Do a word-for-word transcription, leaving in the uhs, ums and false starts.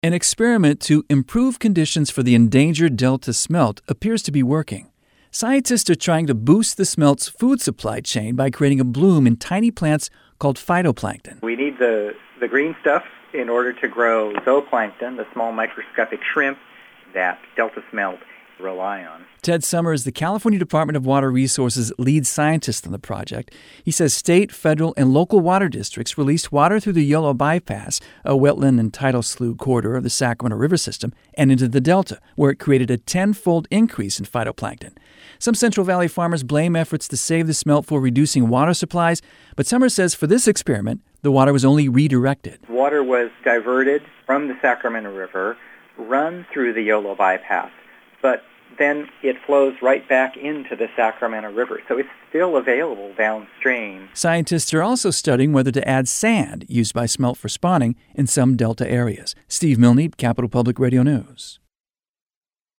An experiment to improve conditions for the endangered Delta smelt appears to be working. Scientists are trying to boost the smelt's food supply chain by creating a bloom in tiny plants called phytoplankton. We need the, the green stuff in order to grow zooplankton, the small microscopic shrimp that Delta smelt rely on. Ted Sommer is the California Department of Water Resources lead scientist on the project. He says state, federal, and local water districts released water through the Yolo Bypass, a wetland and tidal slough corridor of the Sacramento River system, and into the Delta, where it created a tenfold increase in phytoplankton. Some Central Valley farmers blame efforts to save the smelt for reducing water supplies, but Sommer says for this experiment, the water was only redirected. Water was diverted from the Sacramento River, run through the Yolo Bypass, but then it flows right back into the Sacramento River. So it's still available downstream. Scientists are also studying whether to add sand used by smelt for spawning in some Delta areas. Steve Milne, Capital Public Radio News.